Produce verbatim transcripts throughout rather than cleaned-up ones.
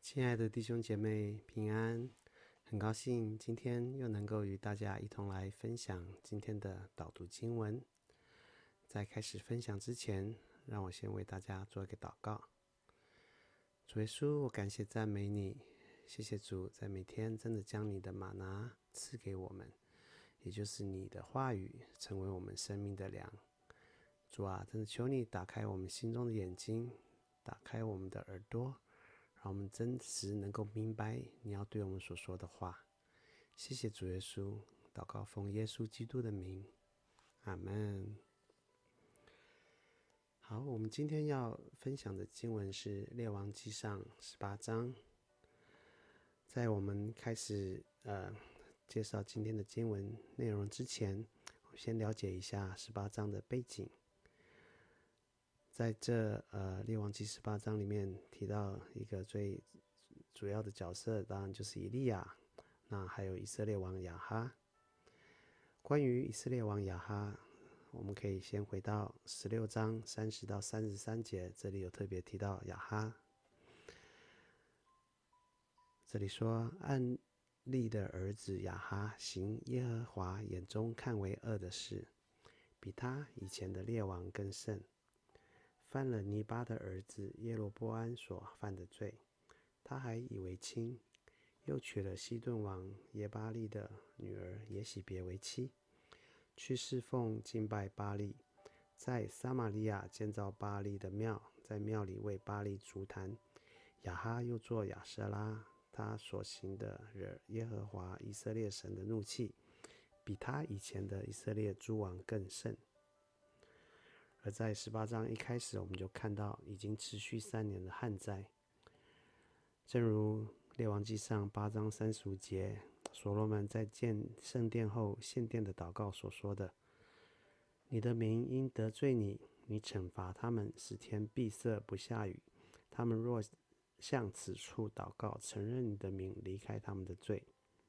亲爱的弟兄姐妹，平安！很高兴今天又能够与大家一同来分享今天的导读经文。在开始分享之前，让我先为大家做一个祷告。主耶稣，我感谢赞美你，谢谢主，在每天真的将你的玛拿赐给我们，也就是你的话语，成为我们生命的粮。主啊，真的求你打开我们心中的眼睛，打开我们的耳朵，让我们真实能够明白你要对我们所说的话。谢谢主耶稣，祷告奉耶稣基督的名，阿们。好，我们今天要分享的经文是列王纪上十八章。在我们开始呃介绍今天的经文内容之前，我们先了解一下十八章的背景。在这呃列王纪十八章里面提到一个最主要的角色，当然就是以利亚，那还有以色列王亚哈。关于以色列王亚哈，我们可以先回到十六章三十到三十三节，这里有特别提到亚哈。这里说，暗利的儿子亚哈行耶和华眼中看为恶的事，比他以前的列王更甚，犯了尼巴的儿子耶罗波安所犯的罪，他还以为轻，又娶了西顿王耶巴利的女儿耶洗别为妻，去侍奉敬拜巴力，在撒玛利亚建造巴力的庙，在庙里为巴力筑坛。亚哈又做亚舍拉，他所行的惹耶和华以色列神的怒气，比他以前的以色列诸王更甚。而在十八章一开始，我们就看到已经持续三年的旱灾。正如列王纪上八章三十五节，所罗门在建圣殿后献殿的祷告所说的：“你的民因得罪你，你惩罚他们，使天闭塞不下雨。他们若向此处祷告，承认你的名，离开他们的罪。”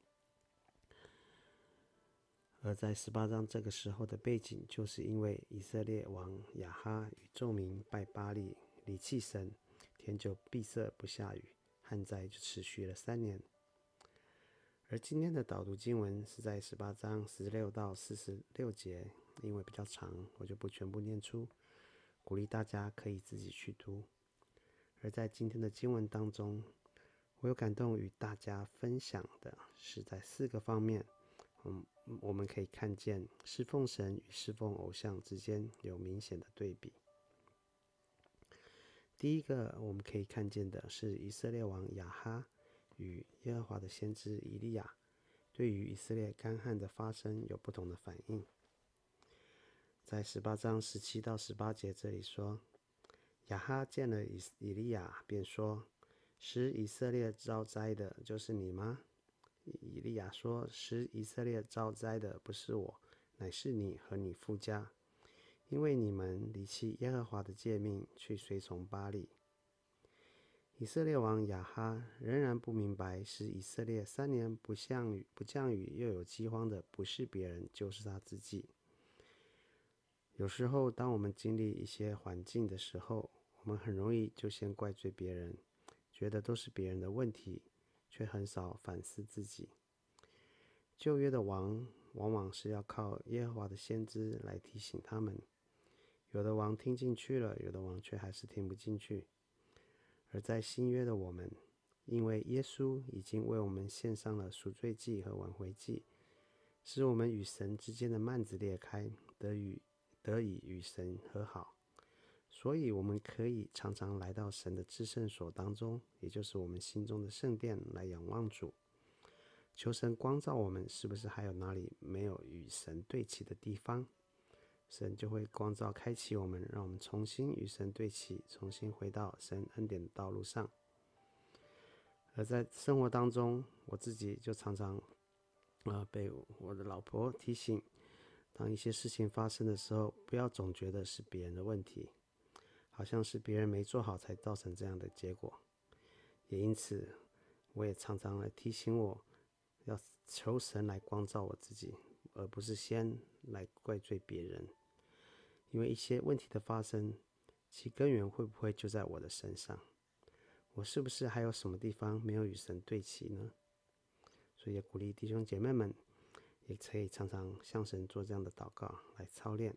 而在十八章这个时候的背景，就是因为以色列王亚哈与众民拜巴力，离弃神，天就闭塞不下雨，旱灾就持续了三年。而今天的导读经文是在十八章十六到四十六节，因为比较长，我就不全部念出，鼓励大家可以自己去读。而在今天的经文当中，我有感动与大家分享的是在四个方面，嗯，我们可以看见侍奉神与侍奉偶像之间有明显的对比。第一个我们可以看见的是以色列王亚哈与耶和华的先知以利亚对于以色列干旱的发生有不同的反应。在十八章十七到十八节这里说，亚哈见了以以利亚，便说：“使以色列遭灾的就是你吗？”以利亚说：“使以色列遭灾的不是我，乃是你和你父家，因为你们离弃耶和华的诫命，去随从巴力。”以色列王亚哈仍然不明白，使以色列三年不降雨、不降雨又有饥荒的，不是别人，就是他自己。有时候，当我们经历一些环境的时候，我们很容易就先怪罪别人，觉得都是别人的问题，却很少反思自己。旧约的王往往是要靠耶和华的先知来提醒他们，有的王听进去了，有的王却还是听不进去。而在新约的我们，因为耶稣已经为我们献上了赎罪祭和挽回祭，使我们与神之间的幔子裂开，得与得以与神和好。所以我们可以常常来到神的至圣所当中，也就是我们心中的圣殿，来仰望主，求神光照我们是不是还有哪里没有与神对齐的地方，神就会光照开启我们，让我们重新与神对齐，重新回到神恩典的道路上。而在生活当中，我自己就常常、呃、被我的老婆提醒，当一些事情发生的时候，不要总觉得是别人的问题，好像是别人没做好才造成这样的结果。也因此，我也常常来提醒我，要求神来光照我自己，而不是先来怪罪别人。因为一些问题的发生，其根源会不会就在我的身上？ 我是不是还有什么地方没有与神对齐呢？所以也鼓励弟兄姐妹们，也可以常常向神做这样的祷告来操练。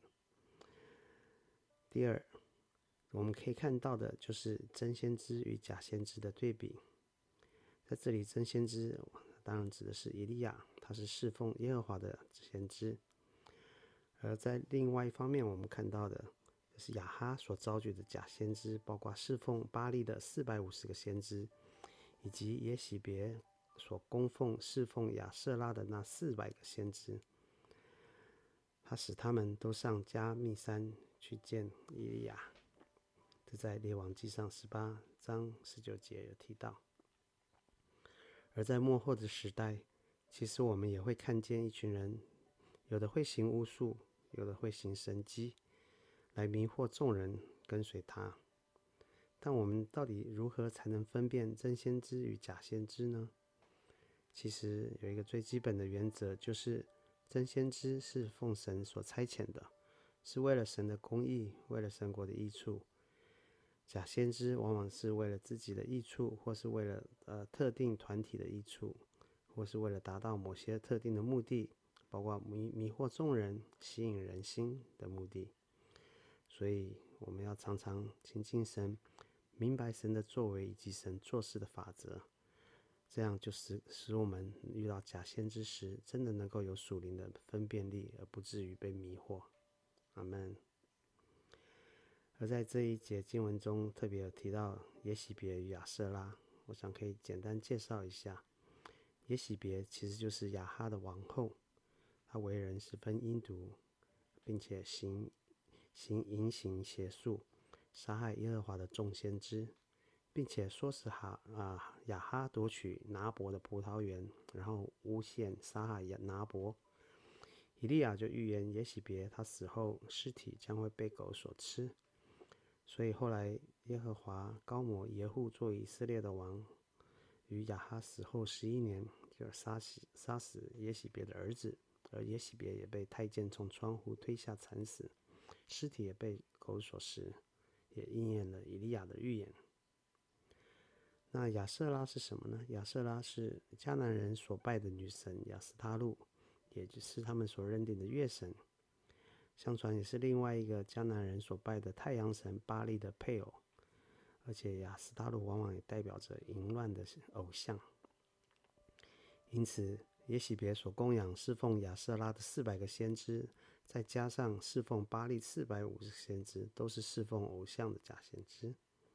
第二，我们可以看到的就是真先知与假先知的对比。在这里，真先知当然指的是以利亚，他是侍奉耶和华的先知。而在另外一方面，我们看到的就是亚哈所招聚的假先知，包括侍奉巴力的四百五十个先知，以及耶洗别所供奉侍奉亚舍拉的那四百个先知。他使他们都上加密山去见以利亚，这在列王纪上十八章十九节有提到。而在末后的时代，其实我们也会看见一群人，有的会行巫术，有的会行神迹，来迷惑众人跟随他。但我们到底如何才能分辨真先知与假先知呢？其实有一个最基本的原则，就是真先知是奉神所差遣的，是为了神的公义，为了神国的益处。假先知往往是为了自己的益处，或是为了呃特定团体的益处，或是为了达到某些特定的目的，包括迷迷惑众人、吸引人心的目的。所以我们要常常亲近神，明白神的作为以及神做事的法则，这样就使使我们遇到假先知时，真的能够有属灵的分辨力，而不至于被迷惑。阿们。而在这一节经文中，特别有提到耶洗别与亚舍拉，我想可以简单介绍一下。耶洗别其实就是亚哈的王后，她为人十分阴毒，并且行行淫行邪术，杀害耶和华的众先知，并且说使哈啊亚哈夺取拿伯的葡萄园，然后诬陷杀害拿伯。以利亚就预言耶洗别他死后尸体将会被狗所吃。所以后来耶和华高摩耶户做以色列的王，于亚哈死后十一年，就杀死杀死耶洗别的儿子，而耶洗别也被太监从窗户推下惨死，尸体也被狗所食，也应验了以利亚的预言。那亚舍拉是什么呢？亚舍拉是迦南人所拜的女神亚斯他路，也就是他们所认定的月神。相传也是另外一个迦南人所拜的太阳神巴力的配偶，而且亚斯他路往往也代表着淫乱的偶像。因此耶洗别所供养侍奉亚舍拉的四百个先知，再加上侍奉巴力四百五十个先知，都是侍奉偶像的假先知。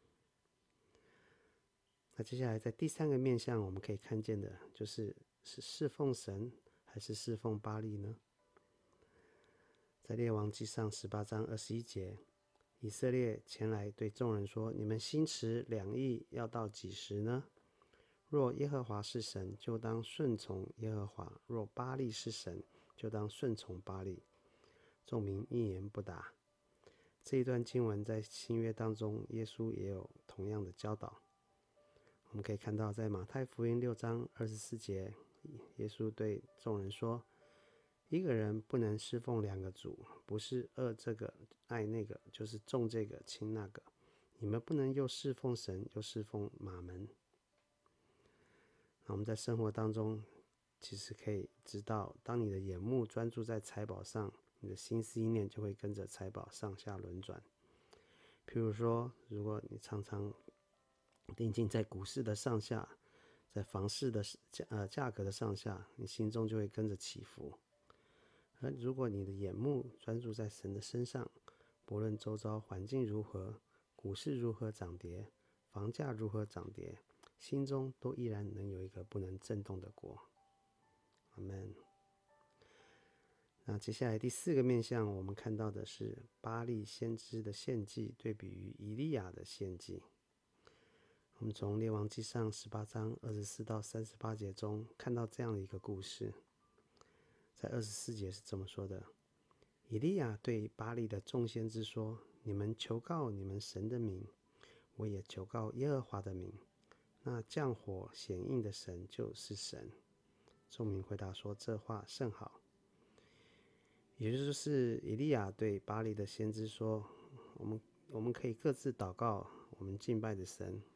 那接下来在第三个面向，我们可以看见的就是是侍奉神还是侍奉巴力呢？在列王纪上十八章二十一节，以色列前来对众人说：“你们心持两意要到几时呢？若耶和华是神，就当顺从耶和华；若巴力是神，就当顺从巴力。”众民一言不答。这一段经文在新约当中，耶稣也有同样的教导。我们可以看到，在马太福音六章二十四节，耶稣对众人说：“一个人不能侍奉两个主，不是恶这个爱那个，就是重这个轻那个。你们不能又侍奉神，又侍奉马门。”那我们在生活当中，其实可以知道，当你的眼目专注在财宝上，你的心思意念就会跟着财宝上下轮转。譬如说，如果你常常定睛在股市的上下，在房市的价呃价格的上下，你心中就会跟着起伏。而如果你的眼目专注在神的身上，不论周遭环境如何，股市如何涨跌，房价如何涨跌，心中都依然能有一个不能震动的国。阿们。那接下来第四个面向，我们看到的是巴力先知的献祭对比于以利亚的献祭。我们从列王纪上十八章二十四到三十八节中看到这样的一个故事。在二十四节是这么说的：以利亚对巴力的众先知说：“你们求告你们神的名，我也求告耶和华的名。那降火显应的神就是神。”众民回答说：“这话甚好。”也就是以利亚对巴力的先知说：“我们我们可以各自祷告我们敬拜的神，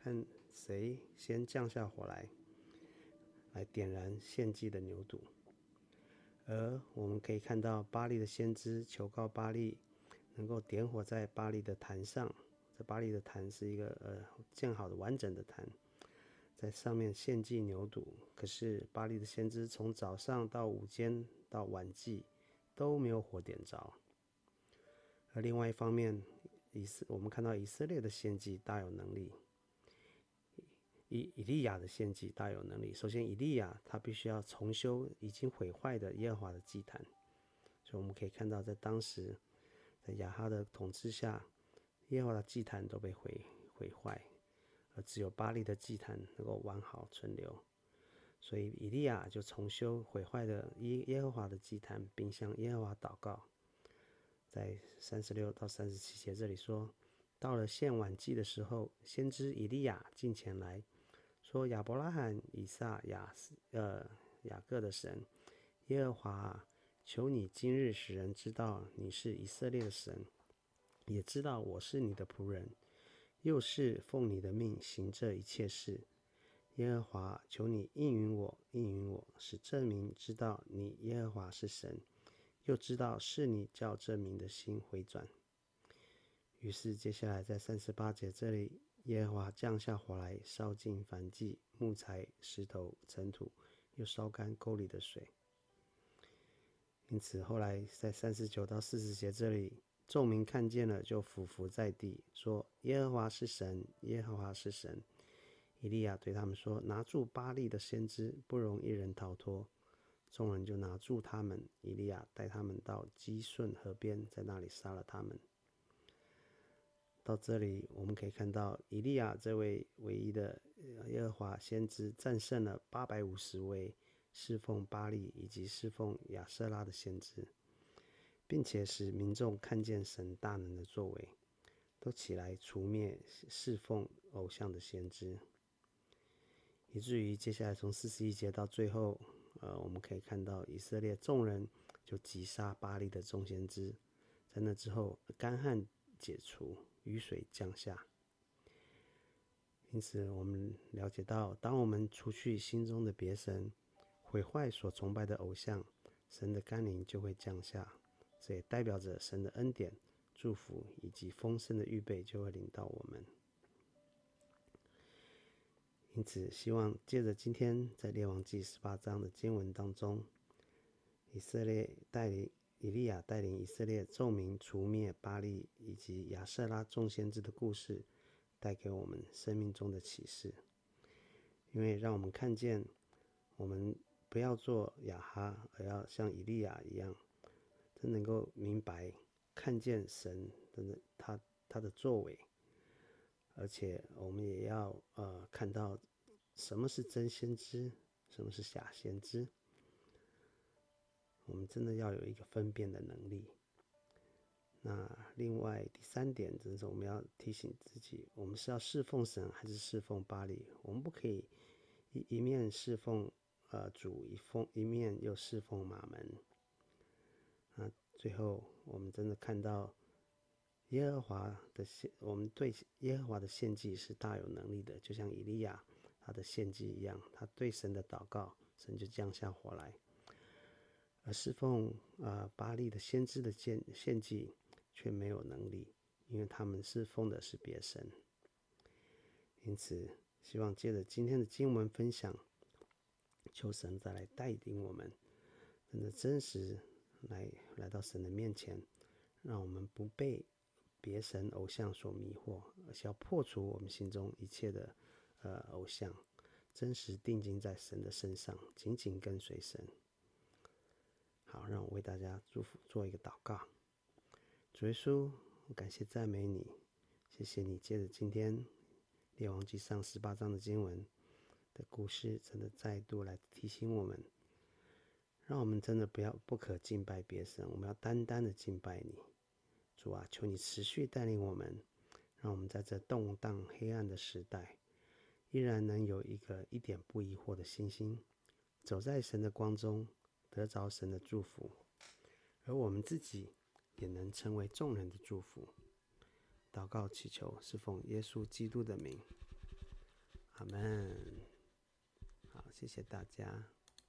看谁先降下火来，来点燃献祭的牛犊。而我们可以看到巴力的先知求告巴力能够点火在巴力的坛上，这巴力的坛是一个呃建好的完整的坛，在上面献祭牛犊。可是巴力的先知从早上到午间到晚祭都没有火点着。而另外一方面，以色我们看到以色列的献祭大有能力，以以利亚的献祭大有能力。首先，以利亚他必须要重修已经毁坏的耶和华的祭坛，所以我们可以看到，在当时，在亚哈的统治下，耶和华的祭坛都被毁毁坏，而只有巴力的祭坛能够完好存留。所以以利亚就重修毁坏的耶和华的祭坛，并向耶和华祷告。在三十六到三十七节这里说，到了献晚祭的时候，先知以利亚进前来说：亚伯拉罕、以撒、雅呃雅各的神耶和华，求你今日使人知道你是以色列的神，也知道我是你的仆人，又是奉你的命行这一切事。耶和华，求你应允我，应允我，使这民知道你耶和华是神，又知道是你叫这民的心回转。于是接下来在三十八节这里，耶和华降下火来，烧尽燔祭、木材、石头、尘土，又烧干沟里的水。因此后来在三十九到四十节这里，众民看见了，就俯伏在地，说：耶和华是神，耶和华是神。以利亚对他们说：拿住巴力的先知，不容一人逃脱。众人就拿住他们，以利亚带他们到基顺河边，在那里杀了他们。到这里我们可以看到，以利亚这位唯一的耶和华先知战胜了八百五十位侍奉巴力以及侍奉亚舍拉的先知，并且使民众看见神大能的作为，都起来除灭侍奉偶像的先知。以至于接下来从四十一节到最后，呃，我们可以看到以色列众人就击杀巴力的众先知。在那之后，干旱解除，雨水降下。因此，我们了解到，当我们除去心中的别神，毁坏所崇拜的偶像，神的甘霖就会降下。这也代表着神的恩典、祝福以及丰盛的预备就会临到我们。因此，希望借着今天在列王记十八章的经文当中，以色列带领以利亚带领以色列众民除灭巴力以及亚舍拉众先知的故事，带给我们生命中的启示。因为让我们看见，我们不要做亚哈，而要像以利亚一样，真能够明白看见神的他他的作为。而且我们也要呃看到什么是真先知，什么是假先知。我们真的要有一个分辨的能力。那另外第三点，就是我们要提醒自己，我们是要侍奉神还是侍奉巴力？我们不可以一一面侍奉呃主，一奉一面又侍奉马门。那最后我们真的看到。耶和华的献，我们对耶和华的献祭是大有能力的，就像以利亚他的献祭一样，他对神的祷告，神就降下火来。而侍奉呃巴力的先知的献献祭却没有能力，因为他们侍奉的是别神。因此，希望借着今天的经文分享，求神再来带领我们，真的真实来来到神的面前，让我们不被别神偶像所迷惑，而是要破除我们心中一切的呃偶像，真实定睛在神的身上，紧紧跟随神。好，让我为大家祝福，做一个祷告。主耶稣，我感谢赞美你，谢谢你借着今天列王记上十八章的经文的故事，真的再度来提醒我们，让我们真的不要不可敬拜别神，我们要单单的敬拜你。主啊，求你持续带领我们，让我们在这动荡黑暗的时代，依然能有一个一点不疑惑的信心，走在神的光中，得着神的祝福，而我们自己也能成为众人的祝福。祷告祈求是奉耶稣基督的名， 阿门。好，谢谢大家。